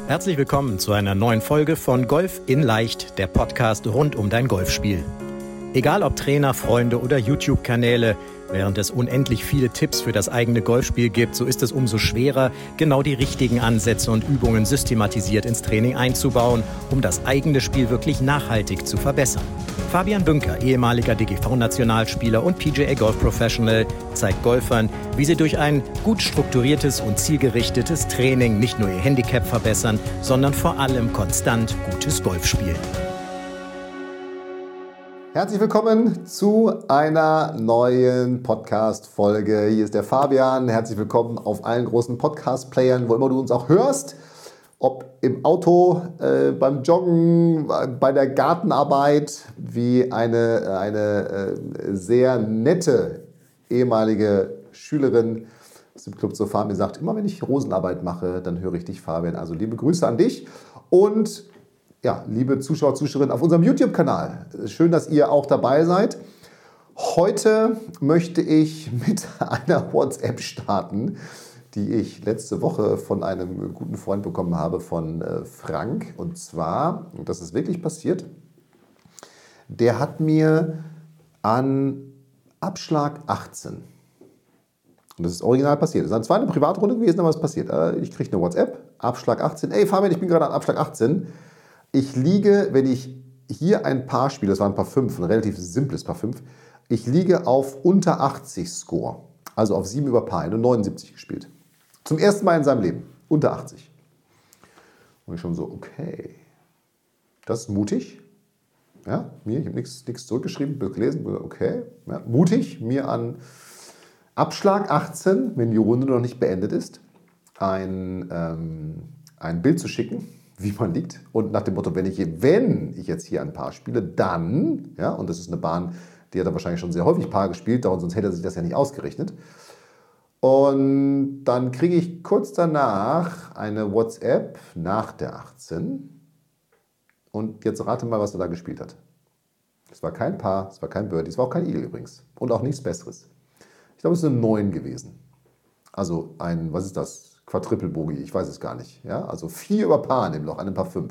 Herzlich willkommen zu einer neuen Folge von Golf in Leicht, der Podcast rund um dein Golfspiel. Egal ob Trainer, Freunde oder YouTube-Kanäle, während es unendlich viele Tipps für das eigene Golfspiel gibt, so ist es umso schwerer, genau die richtigen Ansätze und Übungen systematisiert ins Training einzubauen, um das eigene Spiel wirklich nachhaltig zu verbessern. Fabian Bünker, ehemaliger DGV-Nationalspieler und PGA Golf Professional, zeigt Golfern, wie sie durch ein gut strukturiertes und zielgerichtetes Training nicht nur ihr Handicap verbessern, sondern vor allem konstant gutes Golf spielen. Herzlich willkommen zu einer neuen Podcast-Folge. Hier ist der Fabian. Herzlich willkommen auf allen großen Podcast-Playern, wo immer du uns auch hörst. Ob im Auto, beim Joggen, bei der Gartenarbeit, wie eine sehr nette ehemalige Schülerin aus dem Club zur Farm mir sagt, immer wenn ich Rosenarbeit mache, dann höre ich dich, Fabian. Also liebe Grüße an dich und ja, liebe Zuschauer, Zuschauerinnen auf unserem YouTube-Kanal. Schön, dass ihr auch dabei seid. Heute möchte ich mit einer WhatsApp starten, die ich letzte Woche von einem guten Freund bekommen habe, von Frank. Und zwar, und das ist wirklich passiert, der hat mir an Abschlag 18, und das ist original passiert, das ist zwar eine Privatrunde gewesen, aber es ist passiert. Ich kriege eine WhatsApp, Abschlag 18. Ey Fabian, ich bin gerade an Abschlag 18. Ich liege, wenn ich hier ein Paar spiele, das war ein Paar 5, ein relativ simples Paar 5, ich liege auf unter 80 Score, also auf 7 über Paar, eine 79 gespielt. Zum ersten Mal in seinem Leben, unter 80. Und ich schon so, okay, das ist mutig. Ja, ich habe nichts zurückgeschrieben, gelesen, okay, ja, mutig, mir an Abschlag 18, wenn die Runde noch nicht beendet ist, ein Bild zu schicken, wie man liegt. Und nach dem Motto, wenn ich jetzt hier ein Paar spiele, dann, ja, und das ist eine Bahn, die hat er wahrscheinlich schon sehr häufig Paar gespielt, sonst hätte er sich das ja nicht ausgerechnet. Und dann kriege ich kurz danach eine WhatsApp nach der 18. Und jetzt rate mal, was er da gespielt hat. Es war kein Paar, es war kein Birdie, es war auch kein Eagle übrigens. Und auch nichts Besseres. Ich glaube, es ist eine 9 gewesen. Also ein, was ist das? Quadruple Bogey, ich weiß es gar nicht. Ja? Also 4 über Paar in dem Loch, einem Paar 5.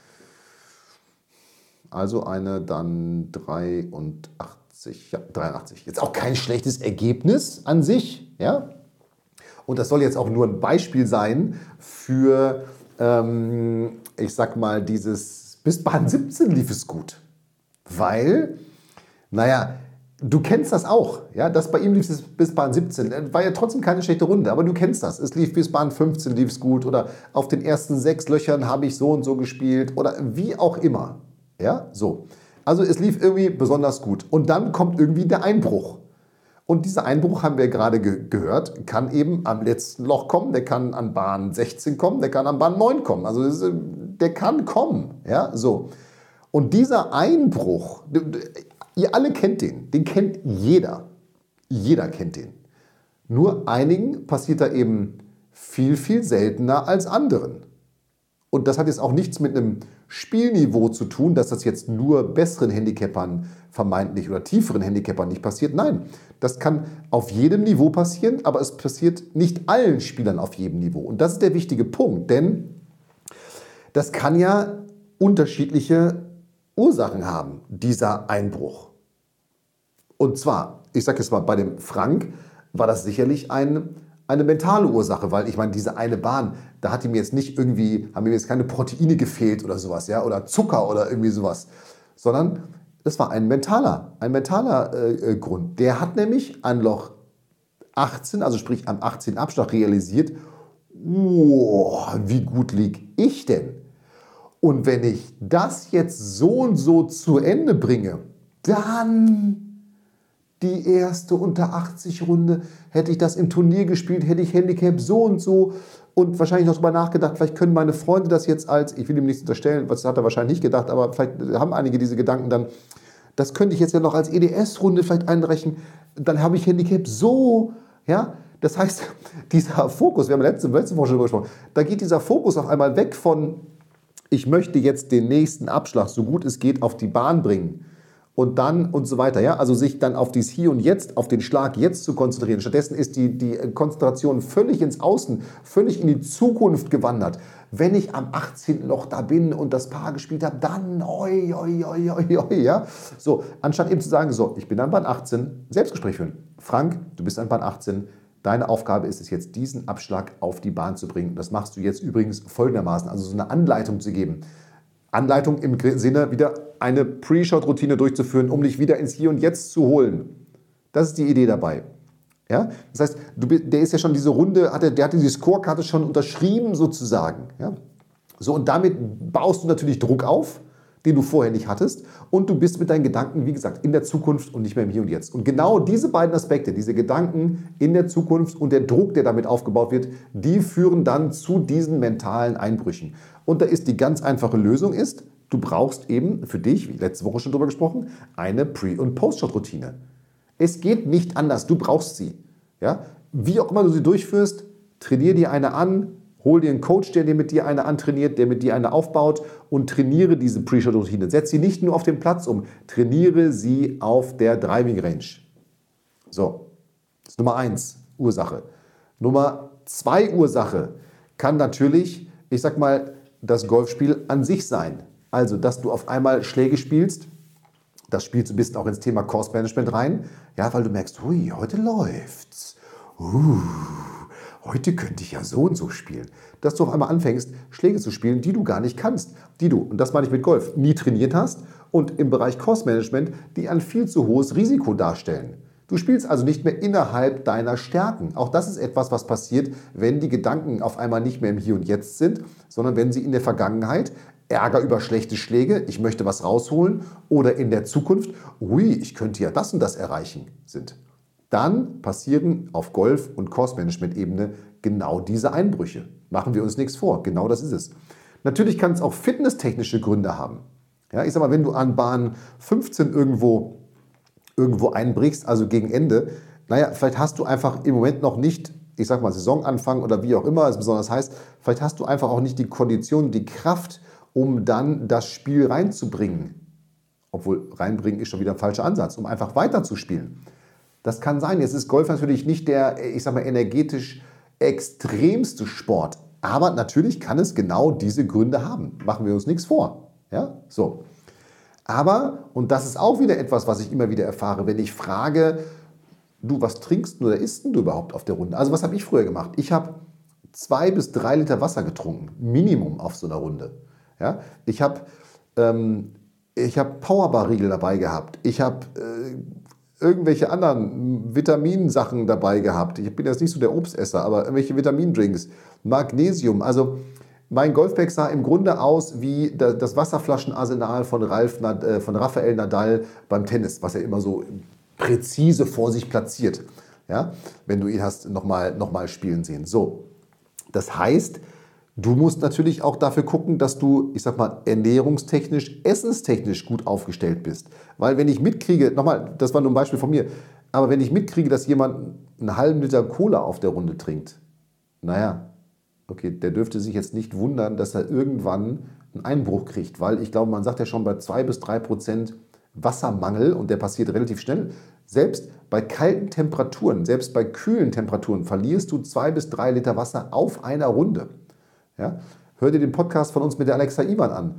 Also eine dann 83. Ja, 83. Jetzt auch kein schlechtes Ergebnis an sich. Ja? Und das soll jetzt auch nur ein Beispiel sein für, ich sag mal, bis Bahn 17 lief es gut. Weil, naja, du kennst das auch, ja, das bei ihm lief es bis Bahn 17, war ja trotzdem keine schlechte Runde, aber du kennst das, es lief bis Bahn 15, lief es gut oder auf den ersten 6 Löchern habe ich so und so gespielt oder wie auch immer, ja, so. Also es lief irgendwie besonders gut und dann kommt irgendwie der Einbruch und dieser Einbruch, haben wir gerade gehört, kann eben am letzten Loch kommen, der kann an Bahn 16 kommen, der kann an Bahn 9 kommen, also der kann kommen, ja, so. Und dieser Einbruch, ihr alle kennt den kennt jeder. Jeder kennt den. Nur einigen passiert da eben viel, viel seltener als anderen. Und das hat jetzt auch nichts mit einem Spielniveau zu tun, dass das jetzt nur besseren Handicapern vermeintlich oder tieferen Handicapern nicht passiert. Nein, das kann auf jedem Niveau passieren, aber es passiert nicht allen Spielern auf jedem Niveau. Und das ist der wichtige Punkt, denn das kann ja unterschiedliche Ursachen haben, dieser Einbruch. Und zwar, ich sage jetzt mal, bei dem Frank war das sicherlich eine mentale Ursache, weil ich meine, diese eine Bahn, da hat ihm jetzt nicht irgendwie, haben ihm jetzt keine Proteine gefehlt oder sowas, ja, oder Zucker oder irgendwie sowas, sondern das war ein mentaler Grund. Der hat nämlich an Loch 18, also sprich am 18. Abschlag realisiert, wie gut lieg ich denn? Und wenn ich das jetzt so und so zu Ende bringe, dann die erste unter 80 Runde, hätte ich das im Turnier gespielt, hätte ich Handicap so und so und wahrscheinlich noch darüber nachgedacht, vielleicht können meine Freunde das jetzt als, ich will ihm nichts unterstellen, das hat er wahrscheinlich nicht gedacht, aber vielleicht haben einige diese Gedanken dann, das könnte ich jetzt ja noch als EDS-Runde vielleicht einrechnen, dann habe ich Handicap so, ja, das heißt, dieser Fokus, wir haben letzte Woche schon darüber gesprochen, da geht dieser Fokus auf einmal weg von, ich möchte jetzt den nächsten Abschlag so gut es geht auf die Bahn bringen und dann und so weiter. Ja? Also sich dann auf dieses Hier und Jetzt, auf den Schlag jetzt zu konzentrieren. Stattdessen ist die Konzentration völlig ins Außen, völlig in die Zukunft gewandert. Wenn ich am 18. Loch da bin und das Paar gespielt habe, dann ja? So, anstatt eben zu sagen, so, ich bin an Bahn 18, Selbstgespräch führen. Frank, du bist an Bahn 18, deine Aufgabe ist es jetzt, diesen Abschlag auf die Bahn zu bringen. Das machst du jetzt übrigens folgendermaßen, also so eine Anleitung zu geben. Anleitung im Sinne, wieder eine Pre-Shot-Routine durchzuführen, um dich wieder ins Hier und Jetzt zu holen. Das ist die Idee dabei. Ja? Das heißt, der ist ja schon diese Runde, der hatte die Scorekarte schon unterschrieben sozusagen. Ja? So, und damit baust du natürlich Druck auf, den du vorher nicht hattest, und du bist mit deinen Gedanken, wie gesagt, in der Zukunft und nicht mehr im Hier und Jetzt. Und genau diese beiden Aspekte, diese Gedanken in der Zukunft und der Druck, der damit aufgebaut wird, die führen dann zu diesen mentalen Einbrüchen. Und da ist die ganz einfache Lösung ist, du brauchst eben für dich, wie letzte Woche schon drüber gesprochen, eine Pre- und Post-Shot-Routine. Es geht nicht anders, du brauchst sie. Ja? Wie auch immer du sie durchführst, trainier dir eine an, hol dir einen Coach, der dir mit dir eine antrainiert, der mit dir eine aufbaut und trainiere diese Pre-Shot-Routine. Setz sie nicht nur auf den Platz um, trainiere sie auf der Driving Range. So, das ist Nummer 1, Ursache. Nummer 2 Ursache kann natürlich, ich sag mal, das Golfspiel an sich sein. Also, dass du auf einmal Schläge spielst, das spielst du ein bisschen auch ins Thema Course Management rein, ja, weil du merkst, hui, heute läuft's. Heute könnte ich ja so und so spielen. Dass du auf einmal anfängst, Schläge zu spielen, die du gar nicht kannst, die du, und das meine ich mit Golf, nie trainiert hast und im Bereich Course Management, die ein viel zu hohes Risiko darstellen. Du spielst also nicht mehr innerhalb deiner Stärken. Auch das ist etwas, was passiert, wenn die Gedanken auf einmal nicht mehr im Hier und Jetzt sind, sondern wenn sie in der Vergangenheit, Ärger über schlechte Schläge, ich möchte was rausholen, oder in der Zukunft, ui, ich könnte ja das und das erreichen, sind. Dann passieren auf Golf- und Course-Management-Ebene genau diese Einbrüche. Machen wir uns nichts vor, genau das ist es. Natürlich kann es auch fitnesstechnische Gründe haben. Ja, ich sag mal, wenn du an Bahn 15 irgendwo einbrichst, also gegen Ende, naja, vielleicht hast du einfach im Moment noch nicht, ich sag mal Saisonanfang oder wie auch immer es besonders heißt, vielleicht hast du einfach auch nicht die Kondition, die Kraft, um dann das Spiel reinzubringen. Obwohl reinbringen ist schon wieder ein falscher Ansatz, um einfach weiterzuspielen. Das kann sein. Jetzt ist Golf natürlich nicht der, ich sag mal, energetisch extremste Sport. Aber natürlich kann es genau diese Gründe haben. Machen wir uns nichts vor. Ja? So. Aber, und das ist auch wieder etwas, was ich immer wieder erfahre, wenn ich frage, du, was trinkst du oder isst du überhaupt auf der Runde? Also was habe ich früher gemacht? Ich habe 2 bis 3 Liter Wasser getrunken, Minimum auf so einer Runde. Ja? Ich habe Powerbar-Riegel dabei gehabt. Ich habe irgendwelche anderen Vitaminsachen dabei gehabt. Ich bin jetzt nicht so der Obstesser, aber irgendwelche Vitamindrinks, Magnesium. Also mein Golfbag sah im Grunde aus wie das Wasserflaschenarsenal von Rafael Nadal beim Tennis, was er immer so präzise vor sich platziert. Ja? Wenn du ihn hast nochmal spielen sehen. So, das heißt, du musst natürlich auch dafür gucken, dass du, ich sag mal, ernährungstechnisch, essenstechnisch gut aufgestellt bist. Weil wenn ich mitkriege, nochmal, das war nur ein Beispiel von mir, aber wenn ich mitkriege, dass jemand einen halben Liter Cola auf der Runde trinkt, naja, okay, der dürfte sich jetzt nicht wundern, dass er irgendwann einen Einbruch kriegt. Weil ich glaube, man sagt ja schon bei 2 bis 3% Wassermangel, und der passiert relativ schnell, selbst bei kalten Temperaturen, selbst bei kühlen Temperaturen verlierst du 2 bis 3 Liter Wasser auf einer Runde. Ja? Hör dir den Podcast von uns mit der Alexa Iwan an,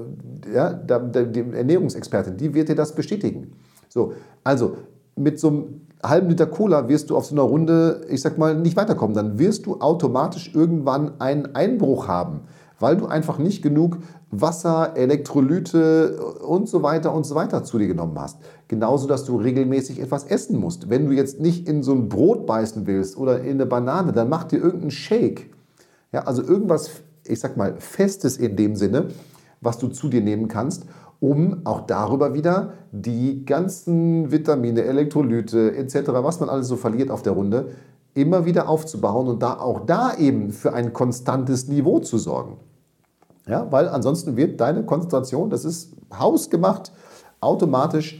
die Ernährungsexpertin, die wird dir das bestätigen. So, also mit so einem halben Liter Cola wirst du auf so einer Runde, ich sag mal, nicht weiterkommen. Dann wirst du automatisch irgendwann einen Einbruch haben, weil du einfach nicht genug Wasser, Elektrolyte und so weiter zu dir genommen hast. Genauso, dass du regelmäßig etwas essen musst. Wenn du jetzt nicht in so ein Brot beißen willst oder in eine Banane, dann mach dir irgendeinen Shake. Ja, also irgendwas, ich sag mal, Festes in dem Sinne, was du zu dir nehmen kannst, um auch darüber wieder die ganzen Vitamine, Elektrolyte etc., was man alles so verliert auf der Runde, immer wieder aufzubauen und auch da eben für ein konstantes Niveau zu sorgen. Ja, weil ansonsten wird deine Konzentration, das ist hausgemacht, automatisch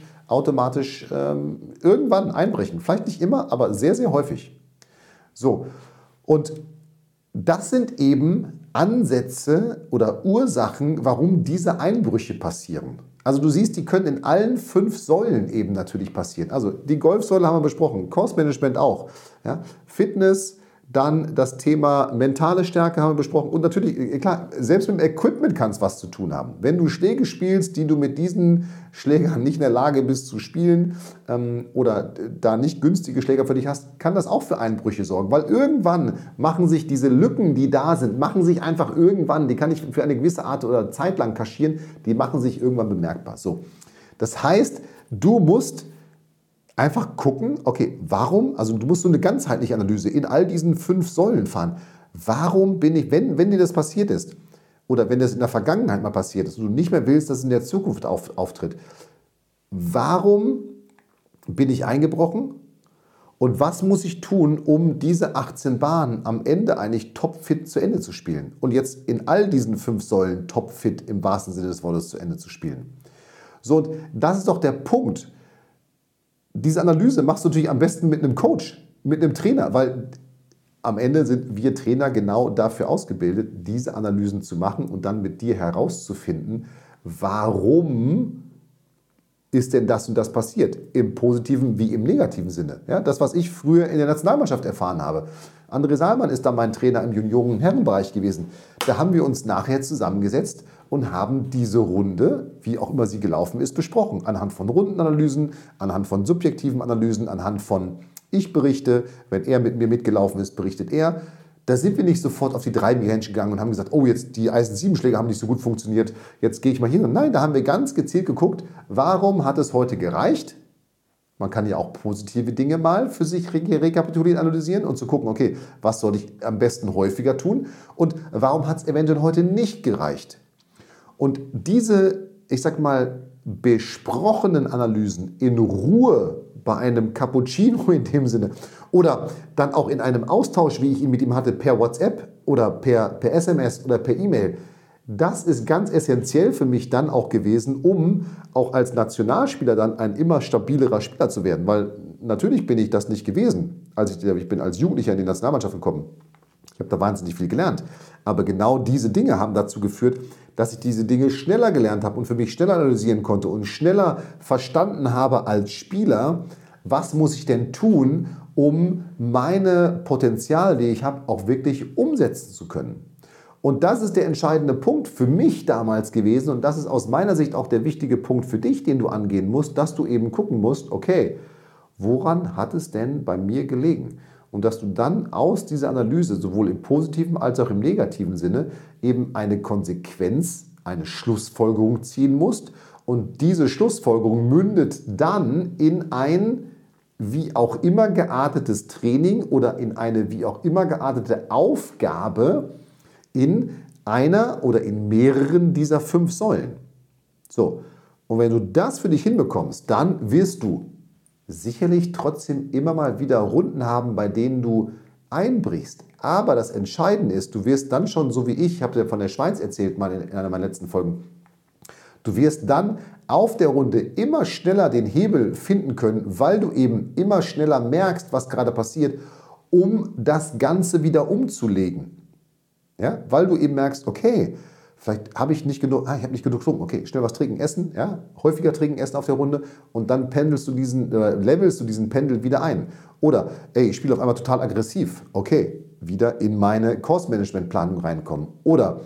irgendwann einbrechen. Vielleicht nicht immer, aber sehr, sehr häufig. So, und das sind eben Ansätze oder Ursachen, warum diese Einbrüche passieren. Also du siehst, die können in allen 5 Säulen eben natürlich passieren. Also die Golfsäule haben wir besprochen, Kursmanagement auch. Ja? Fitness, dann das Thema mentale Stärke haben wir besprochen. Und natürlich, klar, selbst mit dem Equipment kann es was zu tun haben. Wenn du Schläge spielst, die du mit diesen Schlägern nicht in der Lage bist zu spielen oder da nicht günstige Schläger für dich hast, kann das auch für Einbrüche sorgen. Weil irgendwann machen sich diese Lücken, die da sind, machen sich einfach irgendwann, die kann ich für eine gewisse Art oder Zeit lang kaschieren, die machen sich irgendwann bemerkbar. So. Das heißt, du musst einfach gucken, okay, warum, also du musst so eine ganzheitliche Analyse in all diesen 5 Säulen fahren. Warum bin ich, wenn dir das passiert ist, oder wenn das in der Vergangenheit mal passiert ist und du nicht mehr willst, dass es in der Zukunft auftritt, warum bin ich eingebrochen und was muss ich tun, um diese 18 Bahnen am Ende eigentlich topfit zu Ende zu spielen und jetzt in all diesen 5 Säulen topfit im wahrsten Sinne des Wortes zu Ende zu spielen. So, und das ist doch der Punkt. Diese Analyse machst du natürlich am besten mit einem Coach, mit einem Trainer, weil am Ende sind wir Trainer genau dafür ausgebildet, diese Analysen zu machen und dann mit dir herauszufinden, warum ist denn das und das passiert, im positiven wie im negativen Sinne. Ja, das, was ich früher in der Nationalmannschaft erfahren habe. André Salman ist da mein Trainer im Junioren- und Herrenbereich gewesen. Da haben wir uns nachher zusammengesetzt und haben diese Runde, wie auch immer sie gelaufen ist, besprochen. Anhand von Rundenanalysen, anhand von subjektiven Analysen, anhand von Ich-Berichte. Wenn er mit mir mitgelaufen ist, berichtet er. Da sind wir nicht sofort auf die 3 Range gegangen und haben gesagt, oh, jetzt die Eisen-7-Schläge haben nicht so gut funktioniert, jetzt gehe ich mal hin. Und nein, da haben wir ganz gezielt geguckt, warum hat es heute gereicht? Man kann ja auch positive Dinge mal für sich rekapitulieren, analysieren und zu gucken, okay, was soll ich am besten häufiger tun und warum hat es eventuell heute nicht gereicht? Und diese, ich sag mal, besprochenen Analysen in Ruhe bei einem Cappuccino in dem Sinne oder dann auch in einem Austausch, wie ich ihn mit ihm hatte, per WhatsApp oder per SMS oder per E-Mail, das ist ganz essentiell für mich dann auch gewesen, um auch als Nationalspieler dann ein immer stabilerer Spieler zu werden. Weil natürlich bin ich das nicht gewesen, ich bin als Jugendlicher in die Nationalmannschaft gekommen. Ich habe da wahnsinnig viel gelernt. Aber genau diese Dinge haben dazu geführt, dass ich diese Dinge schneller gelernt habe und für mich schneller analysieren konnte und schneller verstanden habe als Spieler, was muss ich denn tun, um meine Potenziale, die ich habe, auch wirklich umsetzen zu können. Und das ist der entscheidende Punkt für mich damals gewesen und das ist aus meiner Sicht auch der wichtige Punkt für dich, den du angehen musst, dass du eben gucken musst, okay, woran hat es denn bei mir gelegen? Und dass du dann aus dieser Analyse, sowohl im positiven als auch im negativen Sinne, eben eine Konsequenz, eine Schlussfolgerung ziehen musst. Und diese Schlussfolgerung mündet dann in ein wie auch immer geartetes Training oder in eine wie auch immer geartete Aufgabe in einer oder in mehreren dieser 5 Säulen. So, und wenn du das für dich hinbekommst, dann wirst du sicherlich trotzdem immer mal wieder Runden haben, bei denen du einbrichst. Aber das Entscheidende ist, du wirst dann schon, so wie ich habe dir von der Schweiz erzählt, mal in einer meiner letzten Folgen, du wirst dann auf der Runde immer schneller den Hebel finden können, weil du eben immer schneller merkst, was gerade passiert, um das Ganze wieder umzulegen. Ja? Weil du eben merkst, okay, vielleicht habe ich nicht genug, ich habe nicht genug getrunken. Okay, schnell was trinken, essen, ja, häufiger trinken, essen auf der Runde und dann levelst du diesen Pendel wieder ein. Oder, ich spiele auf einmal total aggressiv. Okay, wieder in meine Course-Management-Planung reinkommen. Oder,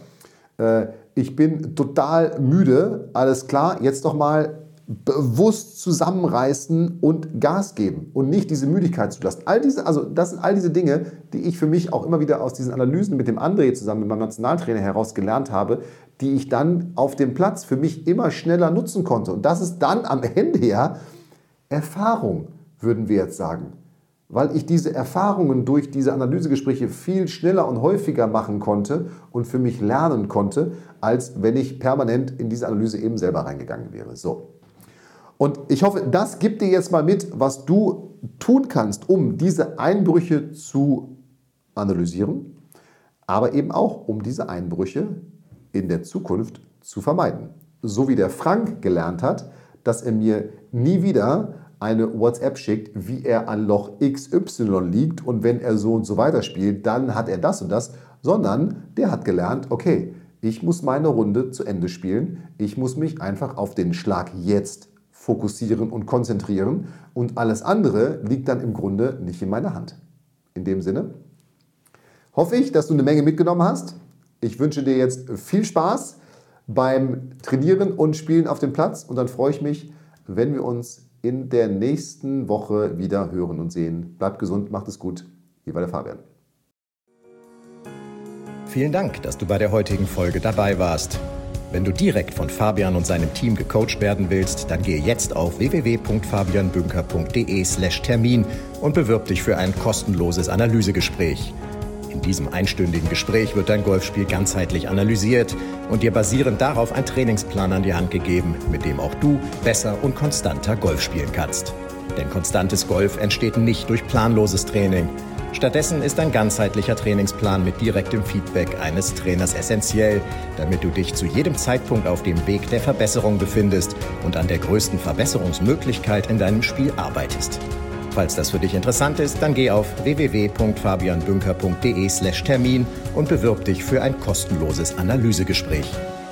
ich bin total müde, alles klar, jetzt doch mal bewusst zusammenreißen und Gas geben und nicht diese Müdigkeit zulassen. Das sind all diese Dinge, die ich für mich auch immer wieder aus diesen Analysen mit dem André zusammen, mit meinem Nationaltrainer heraus gelernt habe, die ich dann auf dem Platz für mich immer schneller nutzen konnte. Und das ist dann am Ende ja Erfahrung, würden wir jetzt sagen. Weil ich diese Erfahrungen durch diese Analysegespräche viel schneller und häufiger machen konnte und für mich lernen konnte, als wenn ich permanent in diese Analyse eben selber reingegangen wäre. So. Und ich hoffe, das gibt dir jetzt mal mit, was du tun kannst, um diese Einbrüche zu analysieren, aber eben auch, um diese Einbrüche in der Zukunft zu vermeiden. So wie der Frank gelernt hat, dass er mir nie wieder eine WhatsApp schickt, wie er an Loch XY liegt und wenn er so und so weiterspielt, dann hat er das und das, sondern der hat gelernt, okay, Ich muss meine Runde zu Ende spielen. Ich muss mich einfach auf den Schlag jetzt fokussieren und konzentrieren. Und alles andere liegt dann im Grunde nicht in meiner Hand. In dem Sinne hoffe ich, dass du eine Menge mitgenommen hast. Ich wünsche dir jetzt viel Spaß beim Trainieren und Spielen auf dem Platz. Und dann freue ich mich, wenn wir uns in der nächsten Woche wieder hören und sehen. Bleibt gesund, macht es gut. Hier war der Fabian. Vielen Dank, dass du bei der heutigen Folge dabei warst. Wenn du direkt von Fabian und seinem Team gecoacht werden willst, dann gehe jetzt auf www.fabianbünker.de/Termin und bewirb dich für ein kostenloses Analysegespräch. In diesem einstündigen Gespräch wird dein Golfspiel ganzheitlich analysiert und dir basierend darauf ein Trainingsplan an die Hand gegeben, mit dem auch du besser und konstanter Golf spielen kannst. Denn konstantes Golf entsteht nicht durch planloses Training. Stattdessen ist ein ganzheitlicher Trainingsplan mit direktem Feedback eines Trainers essentiell, damit du dich zu jedem Zeitpunkt auf dem Weg der Verbesserung befindest und an der größten Verbesserungsmöglichkeit in deinem Spiel arbeitest. Falls das für dich interessant ist, dann geh auf www.fabianbünker.de/Termin und bewirb dich für ein kostenloses Analysegespräch.